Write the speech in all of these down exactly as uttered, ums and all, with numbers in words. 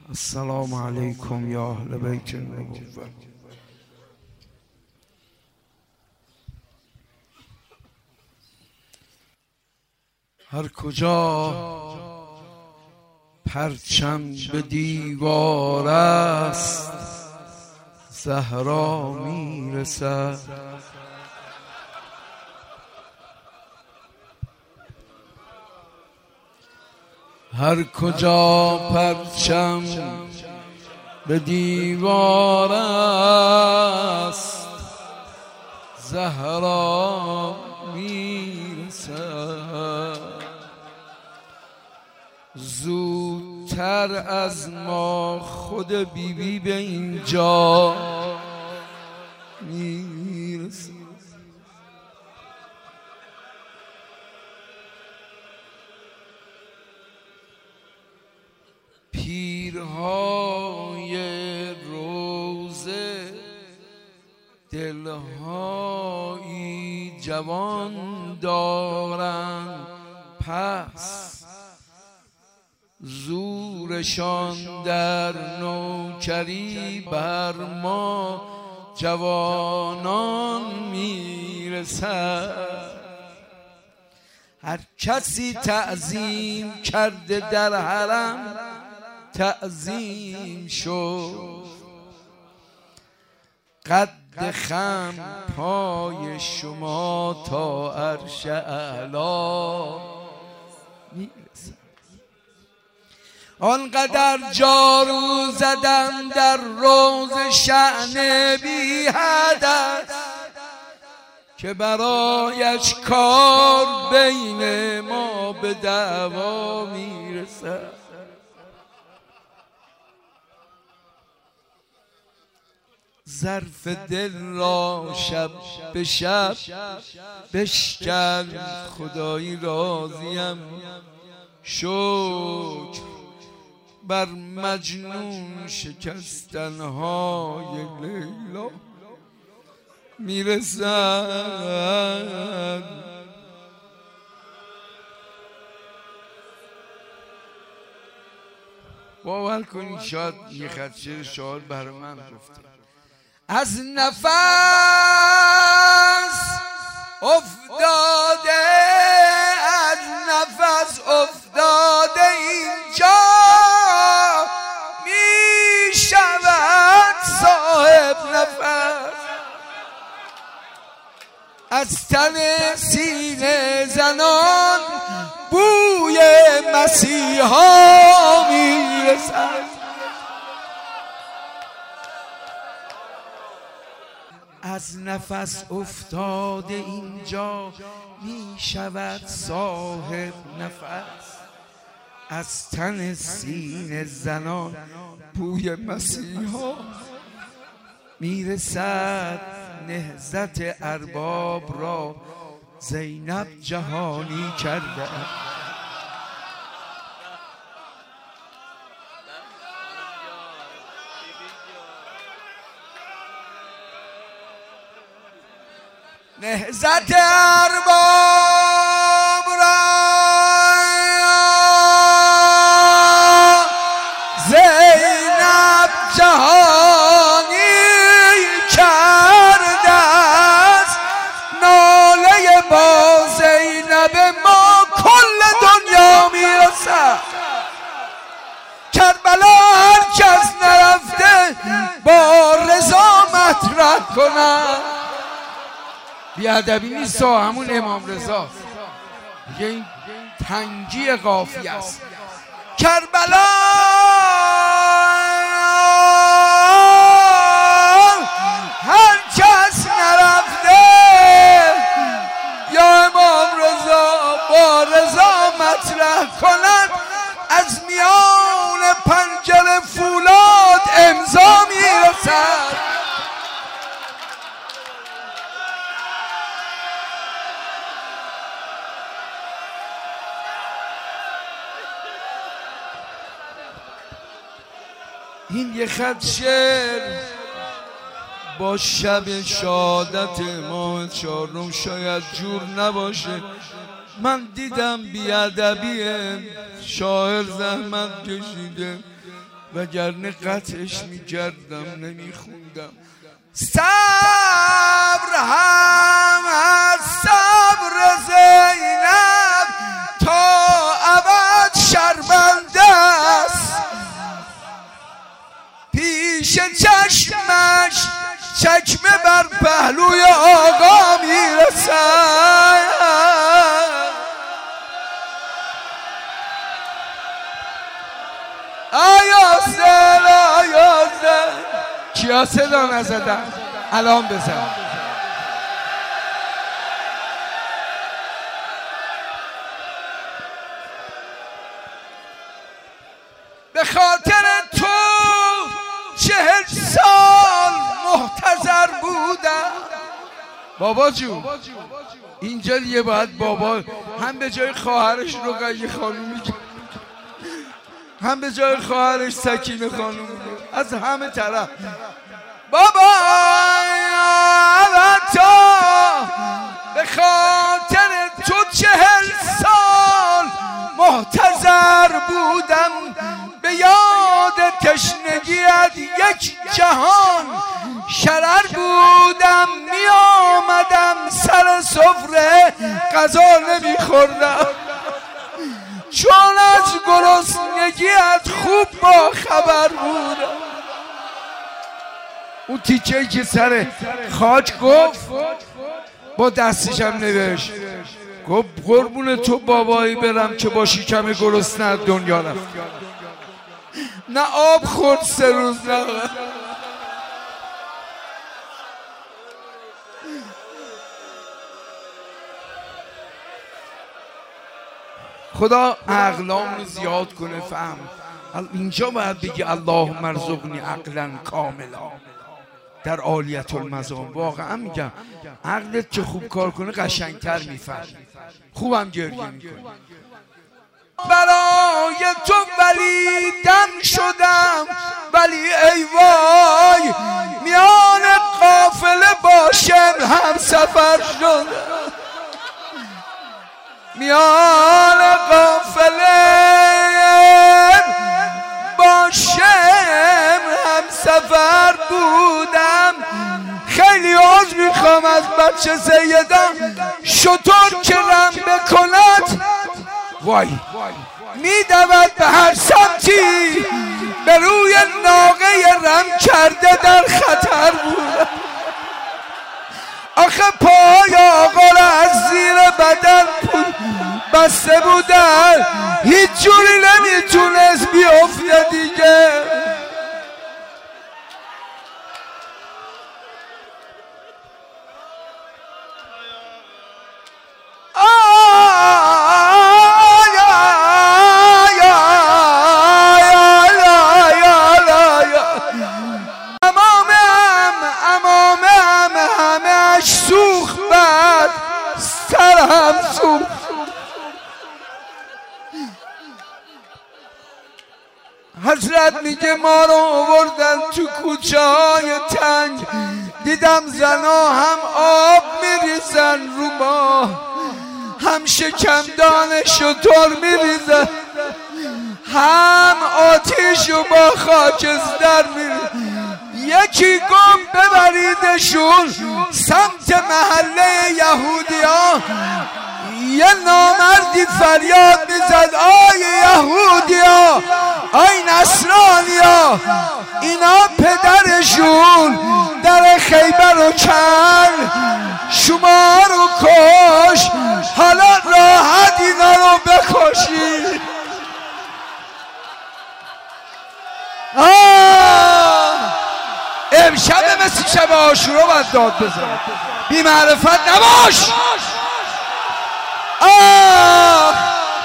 السلام علیکم یا اهل بیت النبوة. هر کجا پرچم به دیوار است زهرا میرسد. هر کجا پرچم به دیوار است زهرا میرسد. زودتر از ما خود بیبی بی به اینجا میرسد. پیرهای روزه دلهایی جوان دارند، پس زورشان در نوکری بر ما جوانان میرسد. هر کسی تعظیم کرده در حرم تعظیم شد، قد خم پای شما تا عرش اعلی میرسد. آنقدر جارو زدن در روز شأن بی حدث که برایش کار بین ما به دعوا میرسد. ظرف دل را شب به شب بشکن، خدایی راضیم شکر بر مجنون شکستنهای لیلا میرسد. باور کنید شاید یه خط شعر شاعر برای من گفته. از نفس افتاده از نفس افتاده اینجا می شود صاحب نفس. از تن سینه زنان بوی مسیحا می رسد. از نفس افتاده اینجا می شود صاحب نفس. از تن سینه زنان بوی مسیحا می رسد. نهضت ارباب را زینب جهانی کرده. نهضت ارباب را زینب جهانی کرده است. ناله با زینب ما کل دنیا میرسد. کربلا هر کس نرفته با رضا مطرح کنند. بیادبی نیست، همون امام رضا میگه این تنگی قافیه است. کربلا هر کس نرفته یا امام رضا با رضا مطرح کنند. از میان پنجره فولاد امضا میرسد. این یه خط شعر با شب شهادت ماه چهارم شاید جور نباشه. من دیدم بیادبی شاعر زحمت کشیده وگرنه قطعش میکردم نمیخوندم. صبر هم از صبر زینب تا ابد شرمنده است، پیش چشمش چکمه بر پهلوی آقا میرسد. آیا زل آیا زل کیا صدا نزدن الان بزن. به خاطر تو چهل سال محتضر بودم. بابا جون اینجا دیگه باید بابا هم به جای خواهرش رقیه خانومی هم به جای خواهرش سکینه خانومی از همه طرف بابا تو به خاطر تو چهل سال محتضر بودم، به یاد تشنگیت یک جهان شرر بودم، می آمدم سر سفره غذا نمی خوردم، چون از گرسنگیت خوب با خبر بودم. اون تیکه‌ای که سر خاک گفت با دستش هم نوشت، گفت قربون تو بابایی برم که با شکم گرسنه دنیا رفت، نه آب خورد سه روز نه. خدا عقلام رو زیاد کنه فهم. اینجا باید بگی اللهم ارزقنی عقلا کاملا در عالیت المزام. واقعا میگم عقلت که خوب کار کنه قشنگتر میفهمی، خوبم گریه میکنی. برای تو ولی دم شدم، ولی ای وای میان قافله باشم هم سفر شدم، میان قافله باشم هم سفر بودم. خیلی عذر میخوام از بچه سیدان، شطور که رم بکند وای میدود به هر سمتی، به روی ناقه رم کرده در خطر بودم. آخه پای آقا را از زیر بدن بسته بودن، هیچ جوری نمیتونست بیفته دیگه. سوخت بعد سرم سوخت. حضرت میگه ما رو آوردن تو کوچه های تنگ، دیدم زنا هم آب میریزن رو ما، هم شکمدان شتر میریزن، هم آتیش و با خاکستر میریزن. یکی گفت ببریدشون سمت محله یهودیان، یه نامردی فریاد میزد آی یهودیا، آی نصرانیا، اینا پدرشون در خیبر رو کن، شما رو کش، حالا راحت اینا رو بکشید. امشب مثل شب عاشورا باید داد بزن، بی معرفت نباش. آه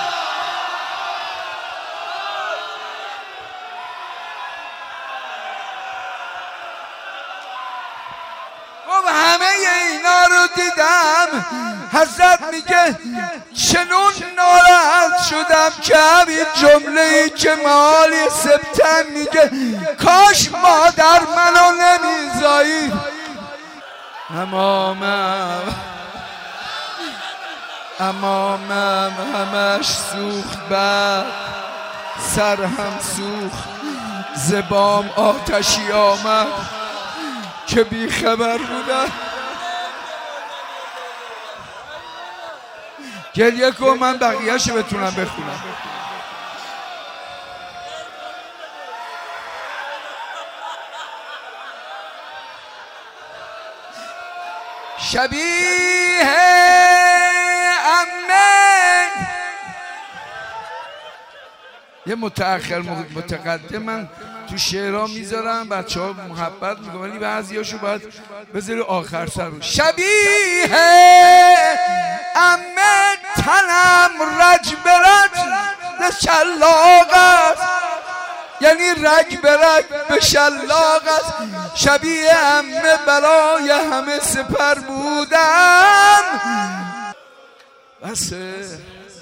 خب همه اینا رو دیدم. حضرت میگه چنون ناراحت شدم که همین جمله ای که مالی سبتن میگه کاش مادر منو نمیزایی. امامم امامم همش سوخت، بعد سر هم سوخت، زبام آتشی آمد که بی خبر بودن. گریه کن من بقیه‌شو بتونم بخونم. شبیه عمه یه متأخر متقدم من تو شعرها میذارم، بچه ها محبت میکنم، ولی بعضی هاشو باید بذاری آخر سر رو. شبیه عمه تنم رج برج به شلاق است، یعنی رگ به رگ به شلاق است. شبیه عمه برای همه سپر بودم. بسه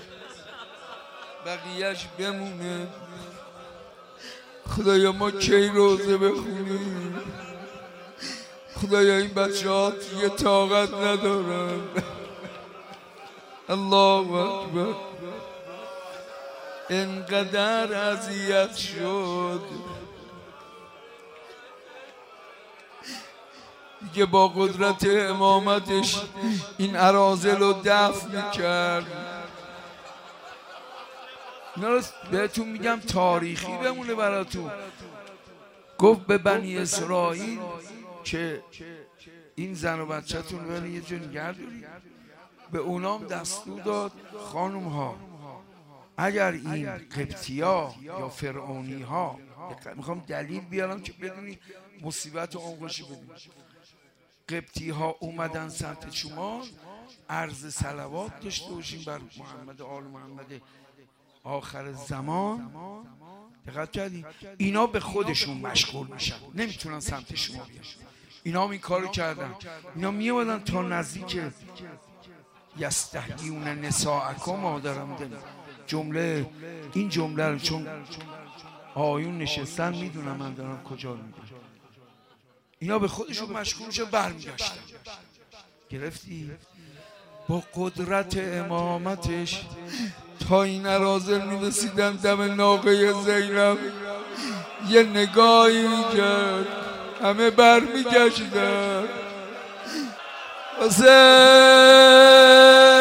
بقیهش بمونه. خدایا ما کی روزه بخونیم؟ خدایا این بچه ها دیگه طاقت ندارن. الله اکبر. انقدر اذیت شد دیگه با قدرت امامتش این اراذل رو دفع میکرد. اینا رو بهتون میگم تاریخی بمونه براتون. گفت به بنی اسرائیل که این زن و بچه‌تون رو یه جا نگه دارید. به اونام دستور داد خانم ها اگر این قبطی‌ها یا فرعونی ها، میخوام دلیل بیارم که بدونی مصیبت و آنگوشی بدونی، قبطی ها اومدن سمت شما عرض صلوات داشته باشیم بر محمد آل محمد آخر زمان. دقت کردی؟ اینا به خودشون مشغول میشن، نمیتونن سمت شما بیان. اینا هم این کارو کردن. اینا میومدن تا نزدیک یستحیون نساءکم. ما دارم جمله این جمله رو چون آیون نشستن میدونم من دارم کجا رو میگم. اینا به خودشون مشغول میشن برمیگشتن. گرفتی؟ با قدرت امامتش تا این اراذل میرسیدن دم ناقه زینب یه نگاهی کرد، همه برمیگشتن. حسین